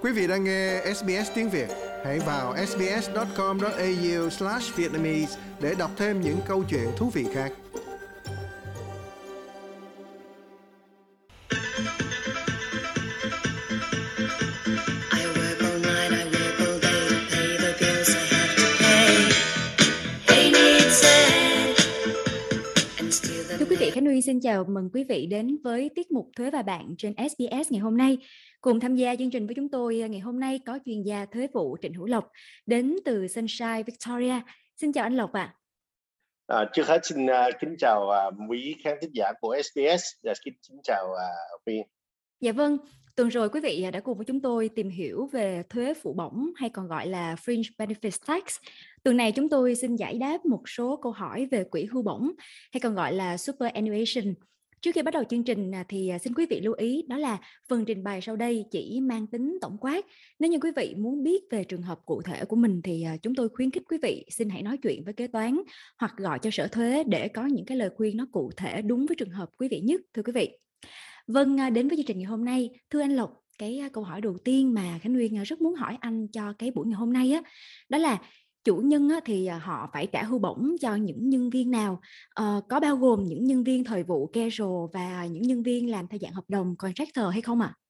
Quý vị đang nghe SBS tiếng Việt. Hãy vào sbs.com.au/vietnamese để đọc thêm những câu chuyện thú vị khác. Thưa quý vị, Khánh Nguyên xin chào mừng quý vị đến với tiết mục Thuế và Bạn trên SBS ngày hôm nay. Cùng tham gia chương trình với chúng tôi ngày hôm nay có chuyên gia thuế vụ Trịnh Hữu Lộc đến từ Sunshine, Victoria. Xin chào anh Lộc ạ. Trước hết xin kính chào quý khán thính giả của SBS và kính chào Viên. Dạ vâng, tuần rồi quý vị đã cùng với chúng tôi tìm hiểu về thuế phụ bổng hay còn gọi là Fringe Benefits Tax. Tuần này chúng tôi xin giải đáp một số câu hỏi về quỹ hưu bổng hay còn gọi là Superannuation. Trước khi bắt đầu chương trình thì xin quý vị lưu ý đó là phần trình bày sau đây chỉ mang tính tổng quát. Nếu như quý vị muốn biết về trường hợp cụ thể của mình thì chúng tôi khuyến khích quý vị xin hãy nói chuyện với kế toán hoặc gọi cho sở thuế để có những cái lời khuyên nó cụ thể đúng với trường hợp quý vị nhất, thưa quý vị. Vâng, đến với chương trình ngày hôm nay, thưa anh Lộc, cái câu hỏi đầu tiên mà Khánh Nguyên rất muốn hỏi anh cho cái buổi ngày hôm nay á, đó là chủ nhân thì họ phải trả hưu bổng cho những nhân viên nào, có bao gồm những nhân viên thời vụ casual và những nhân viên làm theo dạng hợp đồng contractor hay không ạ?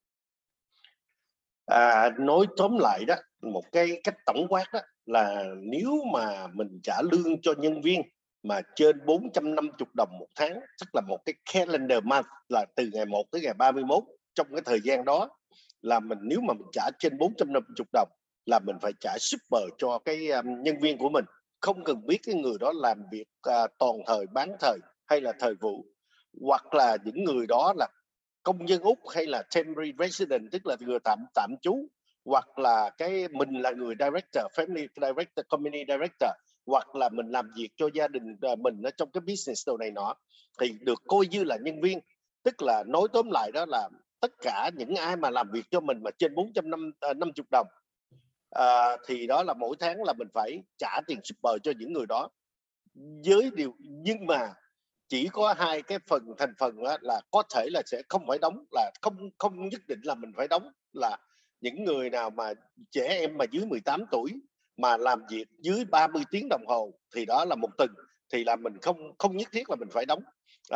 Nói tóm lại đó, một cái cách tổng quát đó là nếu mà mình trả lương cho nhân viên mà trên 450 đồng một tháng, tức là một cái calendar month là từ ngày 1 tới ngày 31, trong cái thời gian đó là nếu mà mình trả trên 450 đồng là mình phải trả super cho cái nhân viên của mình, không cần biết cái người đó làm việc toàn thời, bán thời hay là thời vụ, hoặc là những người đó là công dân Úc hay là temporary resident, tức là người tạm trú, hoặc là mình là người director, family director, company director, hoặc là mình làm việc cho gia đình mình ở trong cái business đồ này nọ, thì được coi như là nhân viên. Tức là nói tóm lại đó là tất cả những ai mà làm việc cho mình mà trên 450 đồng thì đó là mỗi tháng là mình phải trả tiền super cho những người đó. Nhưng mà chỉ có hai cái thành phần là có thể là sẽ không phải đóng, là không nhất định là mình phải đóng, là những người nào mà trẻ em mà dưới 18 tuổi mà làm việc dưới 30 tiếng đồng hồ thì đó là một tuần, thì là mình không nhất thiết là mình phải đóng.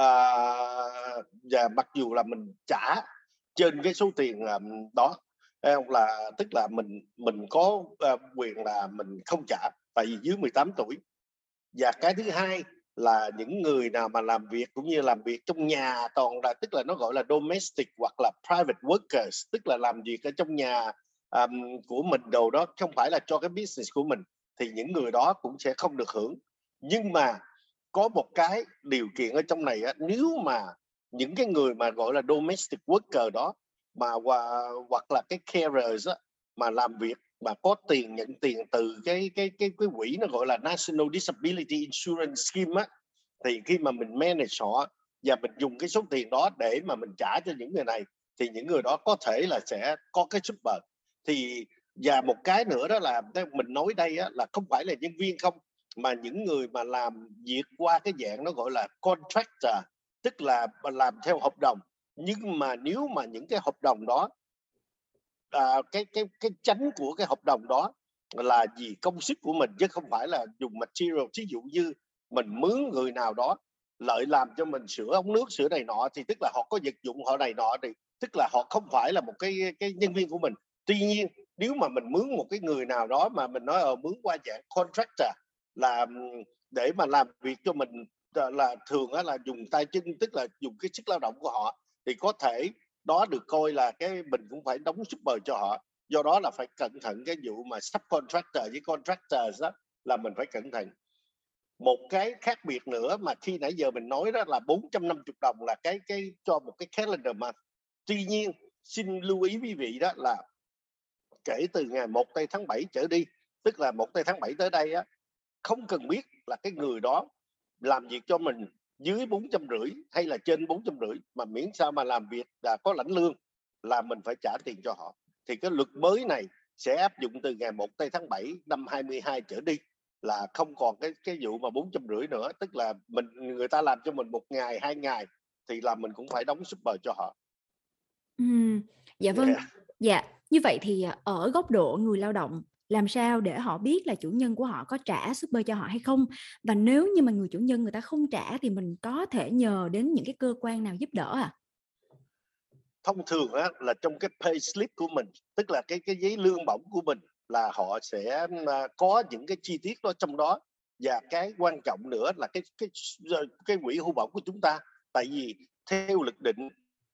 Và mặc dù là mình trả trên cái số tiền đó, là tức là mình có quyền là mình không trả tại vì dưới 18 tuổi. Và cái thứ hai là những người nào mà làm việc cũng như làm việc trong nhà, toàn là tức là nó gọi là domestic hoặc là private workers, tức là làm việc ở trong nhà của mình đồ đó, không phải là cho cái business của mình, thì những người đó cũng sẽ không được hưởng. Nhưng mà có một cái điều kiện ở trong này nếu mà những cái người mà gọi là domestic worker đó mà hoặc là cái carers mà làm việc mà có nhận tiền từ cái quỹ nó gọi là National Disability Insurance Scheme thì khi mà mình manage họ và mình dùng cái số tiền đó để mà mình trả cho những người này, thì những người đó có thể là sẽ có cái super. Và một cái nữa đó là mình nói đây là không phải là nhân viên không, mà những người mà làm việc qua cái dạng nó gọi là contractor, tức là làm theo hợp đồng. Nhưng mà nếu mà những cái hợp đồng đó cái chánh của cái hợp đồng đó là vì công sức của mình chứ không phải là dùng material, ví dụ như mình mướn người nào đó lợi làm cho mình sửa ống nước, sửa này nọ, thì tức là họ có vật dụng họ này nọ, thì tức là họ không phải là một cái nhân viên của mình. Tuy nhiên nếu mà mình mướn một cái người nào đó mà mình nói mướn qua dạng contractor là để mà làm việc cho mình, là thường là dùng tay chân, tức là dùng cái sức lao động của họ, thì có thể đó được coi là mình cũng phải đóng super cho họ. Do đó là phải cẩn thận cái vụ mà subcontractor với contractor đó, là mình phải cẩn thận. Một cái khác biệt nữa mà khi nãy giờ mình nói đó là 450 đồng là cái cho một cái calendar month. Tuy nhiên xin lưu ý quý vị đó là kể từ ngày 1 tây tháng 7 trở đi, tức là 1 tây tháng 7 tới đây không cần biết là cái người đó làm việc cho mình dưới 450 hay là trên 450, mà miễn sao mà làm việc là có lãnh lương là mình phải trả tiền cho họ. Thì cái luật mới này sẽ áp dụng từ ngày 1 tây tháng 7 năm 22 trở đi, là không còn cái vụ mà 450 nữa, tức là người ta làm cho mình 1 ngày 2 ngày thì là mình cũng phải đóng super cho họ. Dạ vâng. Yeah. Như vậy thì ở góc độ người lao động, làm sao để họ biết là chủ nhân của họ có trả super cho họ hay không? Và nếu như mà người chủ nhân người ta không trả thì mình có thể nhờ đến những cái cơ quan nào giúp đỡ à? Thông thường á, là trong cái pay slip của mình, tức là cái giấy lương bổng của mình, là họ sẽ có những cái chi tiết đó trong đó. Và cái quan trọng nữa là cái quỹ hưu bổng của chúng ta, tại vì theo luật định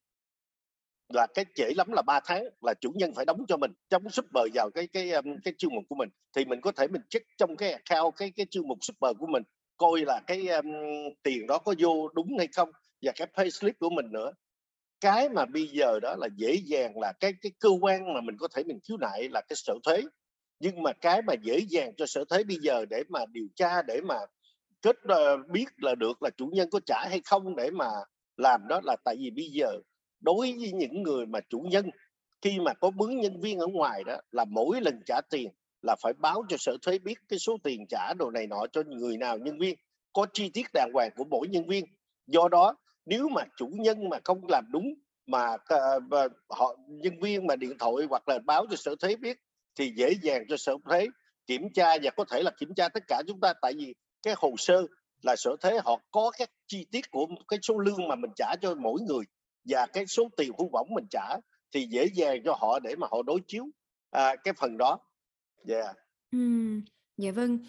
là cái trễ lắm là 3 tháng là chủ nhân phải đóng cho mình, đóng super vào cái chương mục của mình, thì mình có thể mình check trong cái account, cái chương mục super của mình, coi là tiền đó có vô đúng hay không, và cái pay slip của mình nữa. Cái mà bây giờ đó là dễ dàng là cái cơ quan mà mình có thể mình khiếu nại là cái Sở Thuế, nhưng mà cái mà dễ dàng cho Sở Thuế bây giờ để mà điều tra, để mà biết là được là chủ nhân có trả hay không để mà làm đó, là tại vì bây giờ đối với những người mà chủ nhân khi mà có mướn nhân viên ở ngoài đó, là mỗi lần trả tiền là phải báo cho Sở Thuế biết cái số tiền trả đồ này nọ cho người nào nhân viên, có chi tiết đàng hoàng của mỗi nhân viên. Do đó nếu mà chủ nhân mà không làm đúng, mà họ nhân viên mà điện thoại hoặc là báo cho Sở Thuế biết, thì dễ dàng cho Sở Thuế kiểm tra, và có thể là kiểm tra tất cả chúng ta, tại vì cái hồ sơ là Sở Thuế họ có các chi tiết của cái số lương mà mình trả cho mỗi người và cái số tiền hưu bổng mình trả, thì dễ dàng cho họ để mà họ đối chiếu cái phần đó. Yeah. Dạ vâng.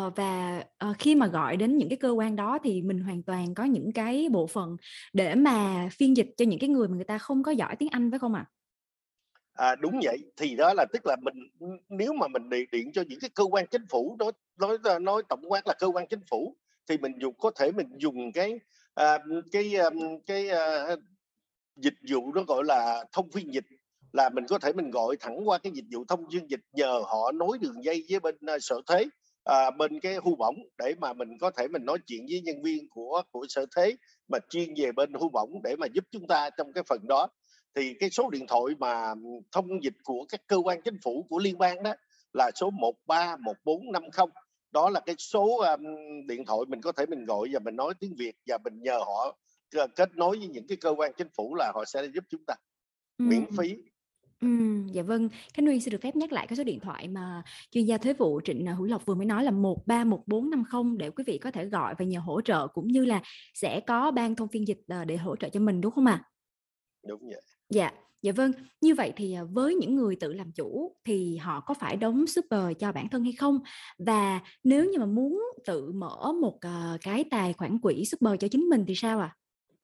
Khi mà gọi đến những cái cơ quan đó thì mình hoàn toàn có những cái bộ phận để mà phiên dịch cho những cái người mà người ta không có giỏi tiếng Anh phải không ạ? Đúng vậy, thì đó là tức là mình, nếu mà mình điện cho những cái cơ quan chính phủ, nói tổng quát là cơ quan chính phủ, thì mình có thể mình dùng à, cái cái dịch vụ đó gọi là thông phiên dịch, là mình có thể mình gọi thẳng qua cái dịch vụ thông phiên dịch, nhờ họ nối đường dây với bên Sở Thuế, bên cái hưu bổng, để mà mình có thể mình nói chuyện với nhân viên của Sở Thuế mà chuyên về bên hưu bổng để mà giúp chúng ta trong cái phần đó. Thì cái số điện thoại mà thông dịch của các cơ quan chính phủ của liên bang đó là số 131450. Đó là cái số điện thoại mình có thể mình gọi và mình nói tiếng Việt, và mình nhờ họ kết nối với những cái cơ quan chính phủ, là họ sẽ giúp chúng ta miễn Ừm. phí. Dạ vâng. Khánh Nguyên xin được phép nhắc lại cái số điện thoại mà chuyên gia thuế vụ Trịnh Hữu Lộc vừa mới nói là 131450 để quý vị có thể gọi và nhờ hỗ trợ, cũng như là sẽ có ban thông phiên dịch để hỗ trợ cho mình, đúng không ạ? Đúng vậy. Dạ, dạ vâng. Như vậy thì với những người tự làm chủ thì họ có phải đóng super cho bản thân hay không? Và nếu như mà muốn tự mở một cái tài khoản quỹ super cho chính mình thì sao ạ?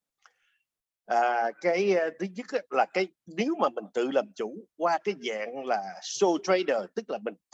Thứ nhất là nếu mà mình tự làm chủ qua cái dạng là sole trader, tức là mình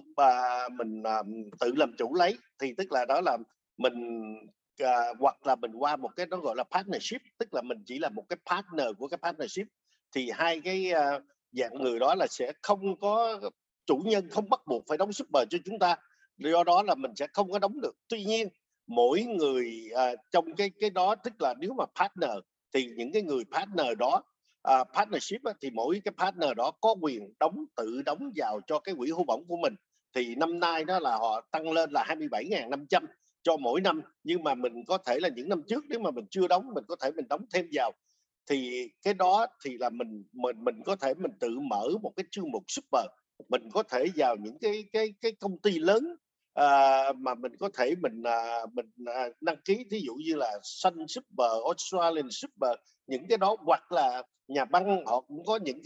tự làm chủ lấy, thì tức là đó là mình hoặc là mình qua một cái đó gọi là partnership, tức là mình chỉ là một cái partner của cái partnership, thì hai cái dạng người đó là sẽ không có, chủ nhân không bắt buộc phải đóng super cho chúng ta, do đó là mình sẽ không có đóng được. Tuy nhiên mỗi người trong cái đó, tức là nếu mà partner thì những cái người partner đó, partnership thì mỗi cái partner đó có quyền tự đóng vào cho cái quỹ hưu bổng của mình. Thì năm nay đó là họ tăng lên là 27.500 cho mỗi năm, nhưng mà mình có thể là những năm trước nếu mà mình chưa đóng, mình có thể mình đóng thêm vào. Thì cái đó thì là mình có thể mình tự mở một cái chương mục super, mình có thể vào những cái công ty lớn mà mình có thể mình đăng ký, thí dụ như là Sun Super, Australian Super, những cái đó, hoặc là nhà băng họ cũng có những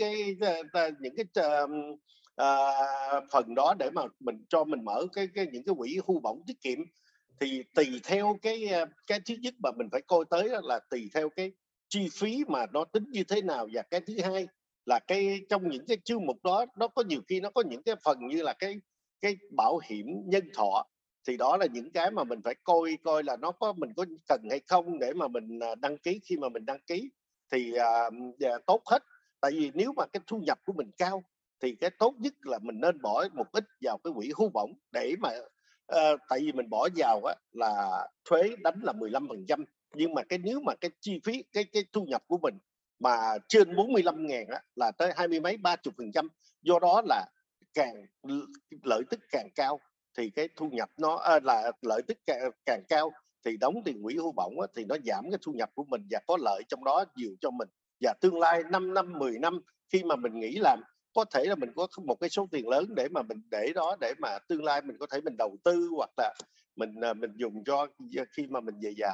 phần đó để mà mình mở những cái quỹ hưu bổng tiết kiệm. Thì tùy theo cái thứ nhất mà mình phải coi tới là tùy theo cái chi phí mà nó tính như thế nào, và cái thứ hai là trong những cái chương mục đó nó có nhiều khi nó có những cái phần như là cái bảo hiểm nhân thọ, thì đó là những cái mà mình phải coi là mình có cần hay không để mà mình đăng ký. Khi mà mình đăng ký thì tốt hết, tại vì nếu mà cái thu nhập của mình cao thì cái tốt nhất là mình nên bỏ một ít vào cái quỹ hưu bổng, để mà tại vì mình bỏ vào là thuế đánh là 15%, nhưng mà nếu mà cái chi phí cái thu nhập của mình mà trên 45.000 là tới 20 mấy 30%, do đó là càng lợi tức càng cao thì cái thu nhập nó là lợi tức càng cao, thì đóng tiền quỹ hưu bổng thì nó giảm cái thu nhập của mình và có lợi trong đó nhiều cho mình. Và tương lai 5 năm 10 năm khi mà mình nghỉ làm, có thể là mình có một cái số tiền lớn để mà mình để đó, để mà tương lai mình có thể mình đầu tư, hoặc là mình dùng cho khi mà mình về già.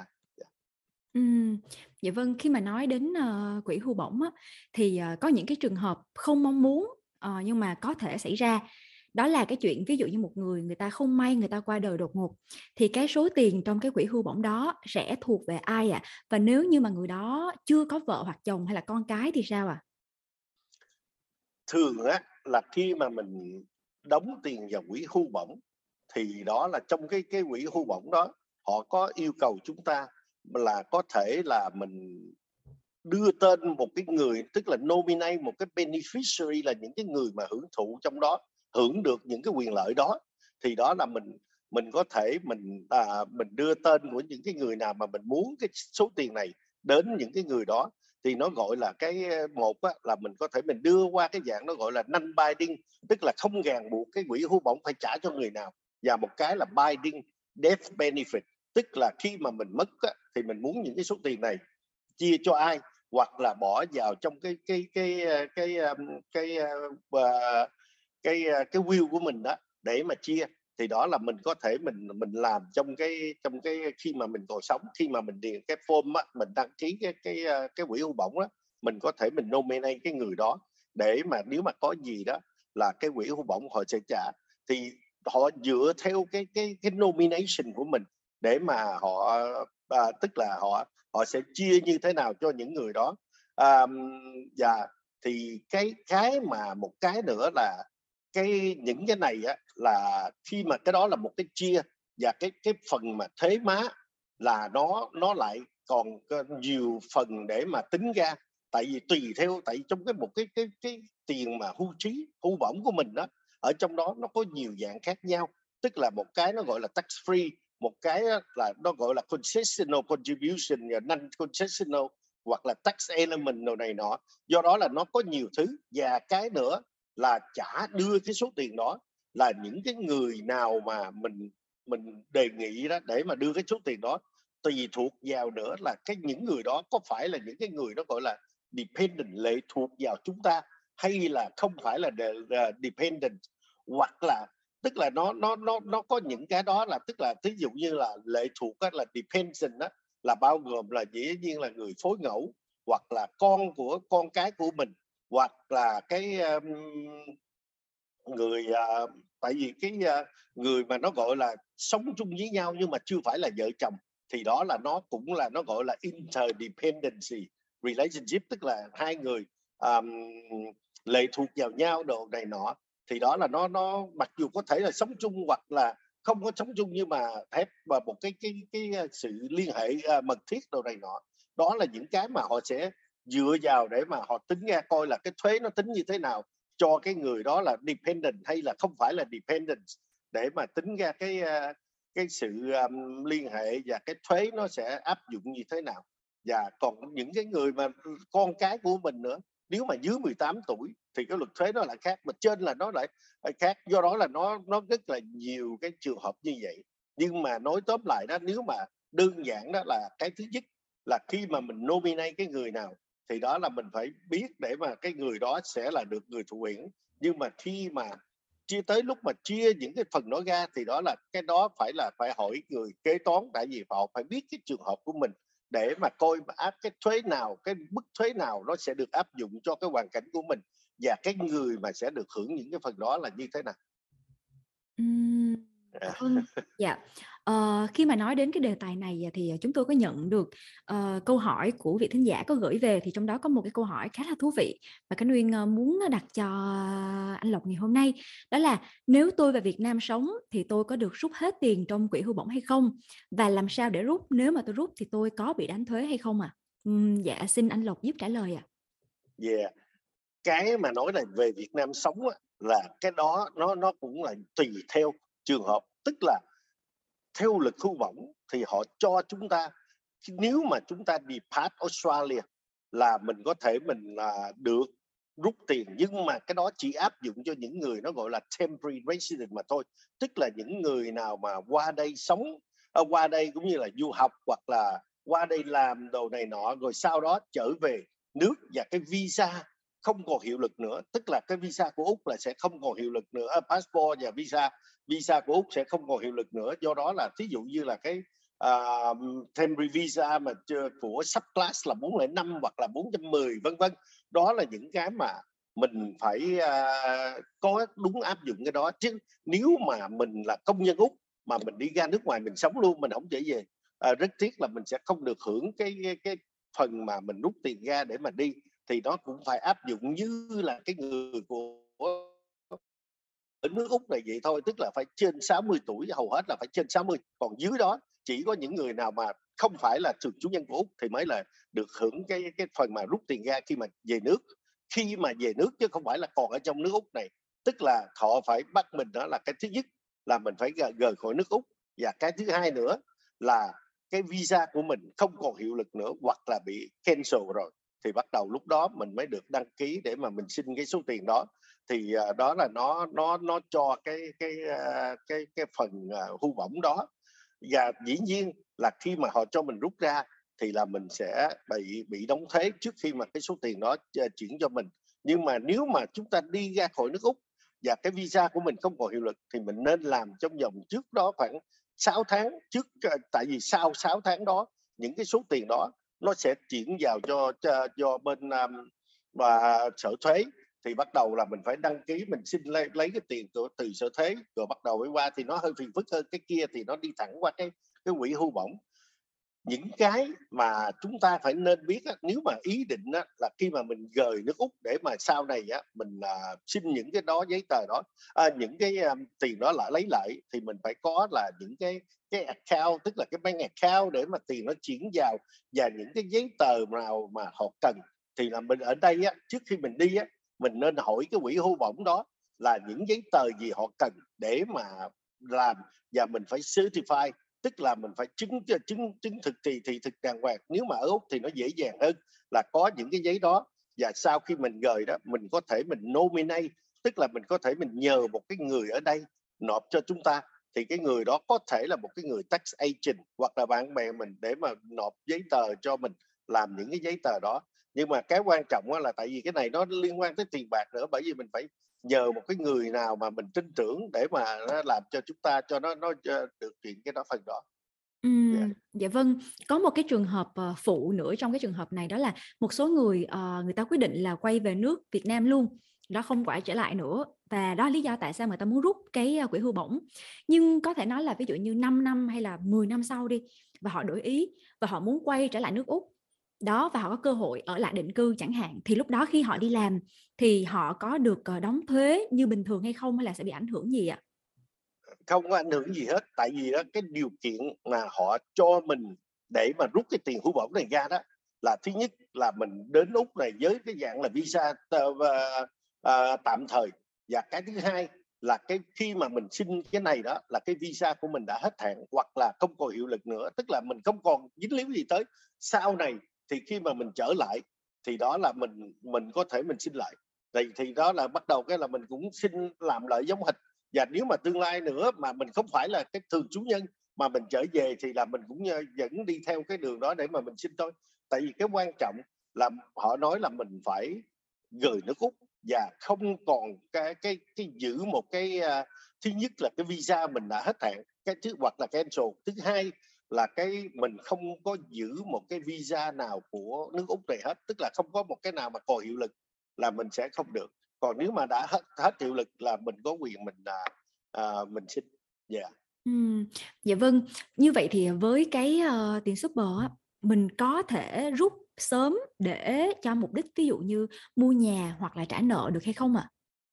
Dạ vâng, khi mà nói đến, quỹ hưu bổng á, thì, có những cái trường hợp không mong muốn, nhưng mà có thể xảy ra. Đó là cái chuyện ví dụ như một người ta không may người ta qua đời đột ngột, thì cái số tiền trong cái quỹ hưu bổng đó sẽ thuộc về ai ạ? Và nếu như mà người đó chưa có vợ hoặc chồng hay là con cái thì sao ạ? Thường á là khi mà mình đóng tiền vào quỹ hưu bổng, thì đó là trong cái quỹ hưu bổng đó, họ có yêu cầu chúng ta là có thể là mình đưa tên một cái người, tức là nominate một cái beneficiary, là những cái người mà hưởng thụ trong đó, hưởng được những cái quyền lợi đó. Thì đó là mình có thể mình đưa tên của những cái người nào mà mình muốn cái số tiền này đến những cái người đó. Thì nó gọi là cái một á, là mình có thể mình đưa qua cái dạng nó gọi là non-binding, tức là không ràng buộc cái quỹ hưu bổng phải trả cho người nào, và một cái là binding death benefit, tức là khi mà mình mất á, thì mình muốn những cái số tiền này chia cho ai, hoặc là bỏ vào trong cái will của mình đó để mà chia. Thì đó là mình có thể mình làm trong cái khi mà mình còn sống, khi mà mình điền cái form á, mình đăng ký cái quỹ hưu bổng á, mình có thể mình nominate cái người đó, để mà nếu mà có gì đó là cái quỹ hưu bổng họ sẽ trả. Thì họ dựa theo cái nomination của mình để mà họ tức là họ sẽ chia như thế nào cho những người đó. Và thì cái mà một cái nữa là những cái này á, là khi mà cái đó là một cái chia, và cái phần mà thuế má là nó lại còn nhiều phần để mà tính ra. Tại vì tùy theo, tại trong một cái tiền mà hưu bổng của mình đó, ở trong đó nó có nhiều dạng khác nhau. Tức là một cái nó gọi là tax free, một cái là nó gọi là concessional contribution và non concessional, hoặc là tax element đồ này nọ. Do đó là nó có nhiều thứ. Và cái nữa là đưa cái số tiền đó là những cái người nào mà mình đề nghị đó để mà đưa cái số tiền đó, tùy thuộc vào nữa là những người đó có phải là những cái người đó gọi là dependent, lệ thuộc vào chúng ta, hay là không phải là dependent. Hoặc là tức là nó có những cái đó là, tức là ví dụ như là lệ thuộc đó, là dependent đó, là bao gồm là dĩ nhiên là người phối ngẫu, hoặc là con cái của mình, hoặc là cái người tại vì người mà nó gọi là sống chung với nhau nhưng mà chưa phải là vợ chồng, thì đó là nó cũng là nó gọi là interdependency relationship, tức là hai người lệ thuộc vào nhau đồ này nọ. Thì đó là nó mặc dù có thể là sống chung hoặc là không có sống chung, nhưng mà thép và một cái sự liên hệ mật thiết đồ này nọ. Đó là những cái mà họ sẽ dựa vào để mà họ tính ra coi là cái thuế nó tính như thế nào cho cái người đó là dependent hay là không phải là dependent, để mà tính ra cái sự liên hệ và cái thuế nó sẽ áp dụng như thế nào. Và còn những cái người mà con cái của mình nữa, nếu mà dưới 18 tuổi thì cái luật thuế nó lại khác, mà trên là nó lại khác. Do đó là nó rất là nhiều cái trường hợp như vậy. Nhưng mà nói tóm lại đó, nếu mà đơn giản đó là cái thứ nhất là khi mà mình nominate cái người nào thì đó là mình phải biết để mà cái người đó sẽ là được người thụ hưởng. Nhưng mà khi mà tới lúc mà chia những cái phần đó ra thì đó là cái đó phải hỏi người kế toán, tại vì họ phải biết cái trường hợp của mình để mà coi áp cái thuế nào, cái mức thuế nào nó sẽ được áp dụng cho cái hoàn cảnh của mình, và cái người mà sẽ được hưởng những cái phần đó là như thế nào. Vâng, dạ. Khi mà nói đến cái đề tài này thì chúng tôi có nhận được câu hỏi của vị thính giả có gửi về, thì trong đó có một cái câu hỏi khá là thú vị và Khánh Nguyên muốn đặt cho anh Lộc ngày hôm nay. Đó là nếu tôi về Việt Nam sống thì tôi có được rút hết tiền trong quỹ hưu bổng hay không? Và làm sao để rút? Nếu mà tôi rút thì tôi có bị đánh thuế hay không ạ? Dạ, xin anh Lộc giúp trả lời ạ. Yeah. Cái mà nói là về Việt Nam sống á, là cái đó nó cũng là tùy theo trường hợp. Tức là theo luật hưu bổng thì họ cho chúng ta, nếu mà chúng ta depart Australia là mình có thể mình được rút tiền, nhưng mà cái đó chỉ áp dụng cho những người nó gọi là temporary resident mà thôi. Tức là những người nào mà qua đây sống, qua đây cũng như là du học, hoặc là qua đây làm đồ này nọ rồi sau đó trở về nước, và cái visa không còn hiệu lực nữa, tức là cái visa của Úc là sẽ không còn hiệu lực nữa, passport và visa của Úc sẽ không còn hiệu lực nữa. Do đó là thí dụ như là cái temporary visa mà của subclass là 405 hoặc là 410 vân vân, đó là những cái mà mình phải có đúng áp dụng cái đó. Chứ nếu mà mình là công dân Úc mà mình đi ra nước ngoài mình sống luôn, mình không trở về, rất tiếc là mình sẽ không được hưởng cái phần mà mình rút tiền ra để mà đi, thì nó cũng phải áp dụng như là cái người của ở nước Úc này vậy thôi, tức là phải trên 60 tuổi, hầu hết là phải trên 60, còn dưới đó chỉ có những người nào mà không phải là thường trú nhân của Úc thì mới là được hưởng cái phần mà rút tiền ra khi mà về nước. Khi mà về nước chứ không phải là còn ở trong nước Úc này, tức là họ phải bắt mình, đó là cái thứ nhất là mình phải rời khỏi nước Úc, và cái thứ hai nữa là cái visa của mình không còn hiệu lực nữa hoặc là bị cancel rồi, thì bắt đầu lúc đó mình mới được đăng ký để mà mình xin cái số tiền đó. Thì đó là nó cho cái phần hưu bổng đó. Và dĩ nhiên là khi mà họ cho mình rút ra thì là mình sẽ bị đóng thuế trước khi mà cái số tiền đó chuyển cho mình. Nhưng mà nếu mà chúng ta đi ra khỏi nước Úc và cái visa của mình không còn hiệu lực thì mình nên làm trong vòng trước đó khoảng 6 tháng trước, tại vì sau 6 tháng đó những cái số tiền đó nó sẽ chuyển vào cho bên và sở thuế, thì bắt đầu là mình phải đăng ký, mình xin lấy cái tiền từ sở thuế rồi bắt đầu mới qua, thì nó hơi phiền phức hơn. Cái kia thì nó đi thẳng qua cái quỹ hưu bổng. Những cái mà chúng ta phải nên biết á, nếu mà ý định á, là khi mà mình rời nước Úc để mà sau này á, mình xin những cái đó giấy tờ đó, những cái tiền đó lại lấy lại, thì mình phải có là những cái account, tức là cái bank account để mà tiền nó chuyển vào, và những cái giấy tờ nào mà họ cần. Thì là mình ở đây á, trước khi mình đi á, mình nên hỏi cái quỹ hưu bổng đó là những giấy tờ gì họ cần để mà làm, và mình phải certify, tức là mình phải chứng thực thì thực đàng hoàng. Nếu mà ở Úc thì nó dễ dàng hơn là có những cái giấy đó, và sau khi mình rời đó mình có thể mình nominate, tức là mình có thể mình nhờ một cái người ở đây nộp cho chúng ta, thì cái người đó có thể là một cái người tax agent hoặc là bạn bè mình để mà nộp giấy tờ cho mình, làm những cái giấy tờ đó. Nhưng mà cái quan trọng là tại vì cái này nó liên quan tới tiền bạc nữa, bởi vì mình phải nhờ một cái người nào mà mình tin tưởng để mà nó làm cho chúng ta cho nó được chuyện cái đó phần đó. Dạ vâng, có một cái trường hợp phụ nữa trong cái trường hợp này, đó là một số người người ta quyết định là quay về nước Việt Nam luôn, đó không quay trở lại nữa, và đó là lý do tại sao người ta muốn rút cái quỹ hưu bổng. Nhưng có thể nói là ví dụ như 5 năm hay là 10 năm sau đi, và họ đổi ý và họ muốn quay trở lại nước Úc đó, và họ có cơ hội ở lại định cư chẳng hạn, thì lúc đó khi họ đi làm thì họ có được đóng thuế như bình thường hay không, hay là sẽ bị ảnh hưởng gì ạ? Không có ảnh hưởng gì hết, tại vì đó, cái điều kiện mà họ cho mình để mà rút cái tiền hưu bổng này ra đó là thứ nhất là mình đến Úc này với cái dạng là visa tạm thời, và cái thứ hai là cái khi mà mình xin cái này đó là cái visa của mình đã hết hạn hoặc là không còn hiệu lực nữa, tức là mình không còn dính líu gì tới. Sau này thì khi mà mình trở lại thì đó là mình có thể mình xin lại, thì đó là bắt đầu cái là mình cũng xin làm lại giống hệt. Và nếu mà tương lai nữa mà mình không phải là cái thường trú nhân mà mình trở về thì là mình cũng vẫn đi theo cái đường đó để mà mình xin thôi. Tại vì cái quan trọng là họ nói là mình phải rời nước Úc và không còn cái giữ một cái thứ nhất là cái visa mình đã hết hạn, cái thứ hoặc là cancel, thứ hai là cái mình không có giữ một cái visa nào của nước Úc này hết, tức là không có một cái nào mà còn hiệu lực là mình sẽ không được. Còn nếu mà đã hết hiệu lực là mình có quyền mình xin. Yeah. Dạ vâng, như vậy thì với cái tiền super á, mình có thể rút sớm để cho mục đích ví dụ như mua nhà hoặc là trả nợ được hay không ạ?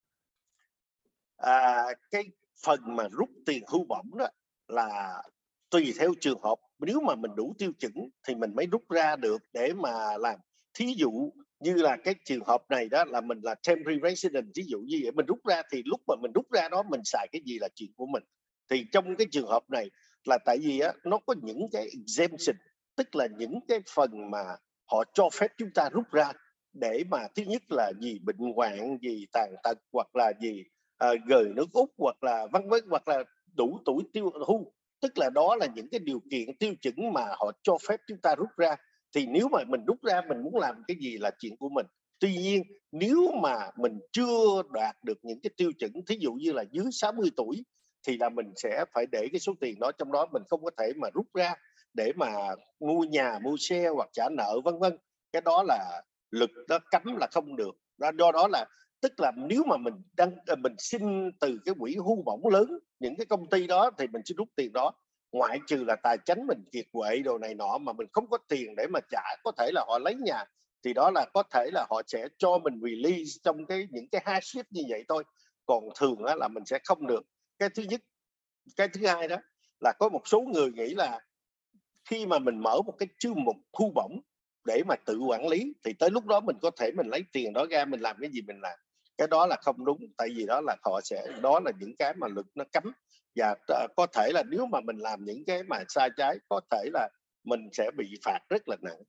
Cái phần mà rút tiền hưu bổng đó là tùy theo trường hợp, nếu mà mình đủ tiêu chuẩn thì mình mới rút ra được để mà làm. Thí dụ như là cái trường hợp này đó là mình là temporary resident, ví dụ như vậy mình rút ra thì lúc mà mình rút ra đó mình xài cái gì là chuyện của mình. Thì trong cái trường hợp này là tại vì á, nó có những cái exemption, tức là những cái phần mà họ cho phép chúng ta rút ra để mà thứ nhất là gì bệnh hoạn, gì tàn tật, hoặc là gì rời nước Úc, hoặc là vân vân, hoặc là đủ tuổi tiêu hưu, tức là đó là những cái điều kiện tiêu chuẩn mà họ cho phép chúng ta rút ra. Thì nếu mà mình rút ra mình muốn làm cái gì là chuyện của mình. Tuy nhiên nếu mà mình chưa đạt được những cái tiêu chuẩn, thí dụ như là dưới 60 tuổi thì là mình sẽ phải để cái số tiền đó trong đó, mình không có thể mà rút ra để mà mua nhà, mua xe hoặc trả nợ vân vân. Cái đó là luật nó cấm là không được. Do đó là tức là nếu mà mình xin từ cái quỹ hưu bổng lớn, những cái công ty đó thì mình sẽ rút tiền đó, ngoại trừ là tài chính mình kiệt quệ đồ này nọ mà mình không có tiền để mà trả, có thể là họ lấy nhà thì đó là có thể là họ sẽ cho mình release trong những cái hardship như vậy thôi. Còn thường là mình sẽ không được. Cái thứ nhất. Cái thứ hai đó là có một số người nghĩ là khi mà mình mở một cái chương mục thu bổng để mà tự quản lý thì tới lúc đó mình có thể mình lấy tiền đó ra mình làm cái gì mình làm. Cái đó là không đúng, tại vì đó là đó là những cái mà luật nó cấm, và có thể là nếu mà mình làm những cái mà sai trái có thể là mình sẽ bị phạt rất là nặng.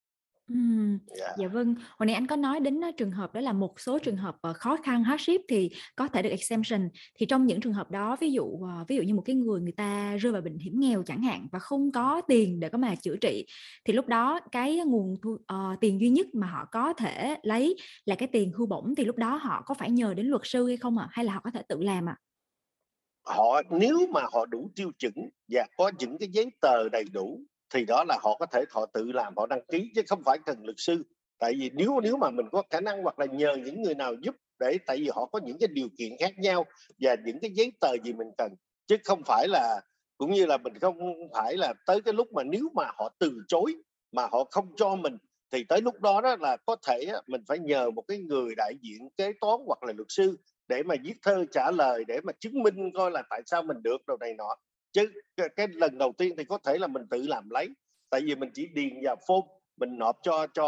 Dạ vâng. Hồi nãy anh có nói đến trường hợp đó là một số trường hợp khó khăn hardship thì có thể được exemption. Thì trong những trường hợp đó, ví dụ như một cái người ta rơi vào bệnh hiểm nghèo chẳng hạn và không có tiền để có mà chữa trị, thì lúc đó cái nguồn tiền duy nhất mà họ có thể lấy là cái tiền hưu bổng, thì lúc đó họ có phải nhờ đến luật sư hay không ạ? Hay là họ có thể tự làm ạ? Nếu mà họ đủ tiêu chuẩn và có những cái giấy tờ đầy đủ thì đó là họ có thể họ tự làm, họ đăng ký chứ không phải cần luật sư. Tại vì nếu mà mình có khả năng hoặc là nhờ những người nào giúp, để tại vì họ có những cái điều kiện khác nhau và những cái giấy tờ gì mình cần, chứ không phải là, cũng như là mình không phải là tới cái lúc mà nếu mà họ từ chối mà họ không cho mình thì tới lúc đó là có thể mình phải nhờ một cái người đại diện kế toán hoặc là luật sư để mà viết thơ trả lời để mà chứng minh coi là tại sao mình được đồ này nọ. Chứ cái lần đầu tiên thì có thể là mình tự làm lấy, tại vì mình chỉ điền vào form mình nộp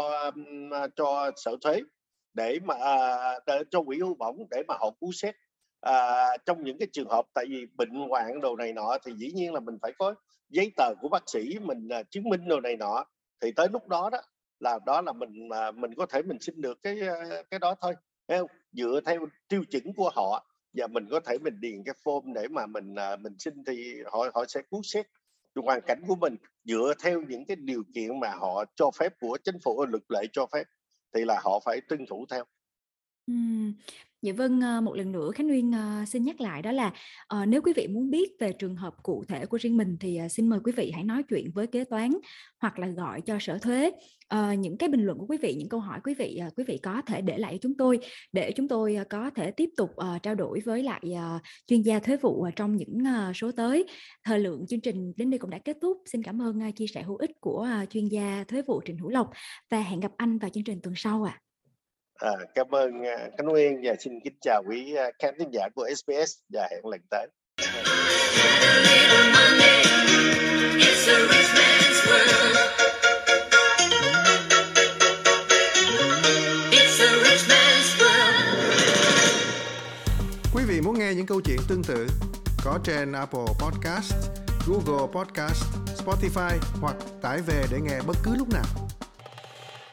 cho sở thuế để mà cho quỹ hưu bổng để mà họ cứu xét. Trong những cái trường hợp tại vì bệnh hoạn đồ này nọ thì dĩ nhiên là mình phải có giấy tờ của bác sĩ mình chứng minh đồ này nọ, thì tới lúc đó là mình có thể mình xin được cái đó thôi, thấy không? Dựa theo tiêu chuẩn của họ và mình có thể mình điền cái form để mà mình xin thì họ sẽ cứu xét hoàn cảnh của mình dựa theo những cái điều kiện mà họ cho phép của chính phủ, luật lệ cho phép thì là họ phải tuân thủ theo. Dạ vâng, một lần nữa Khánh Nguyên xin nhắc lại đó là nếu quý vị muốn biết về trường hợp cụ thể của riêng mình thì xin mời quý vị hãy nói chuyện với kế toán hoặc là gọi cho sở thuế. Những cái bình luận của quý vị, những câu hỏi quý vị có thể để lại cho chúng tôi để chúng tôi có thể tiếp tục trao đổi với lại chuyên gia thuế vụ trong những số tới. Thời lượng chương trình đến đây cũng đã kết thúc. Xin cảm ơn chia sẻ hữu ích của chuyên gia thuế vụ Trịnh Hữu Lộc và hẹn gặp anh vào chương trình tuần sau ạ. Cảm ơn Khánh Nguyên và xin kính chào quý khán thính giả của SBS và hẹn lần tới. Quý vị muốn nghe những câu chuyện tương tự có trên Apple Podcast, Google Podcast, Spotify hoặc tải về để nghe bất cứ lúc nào.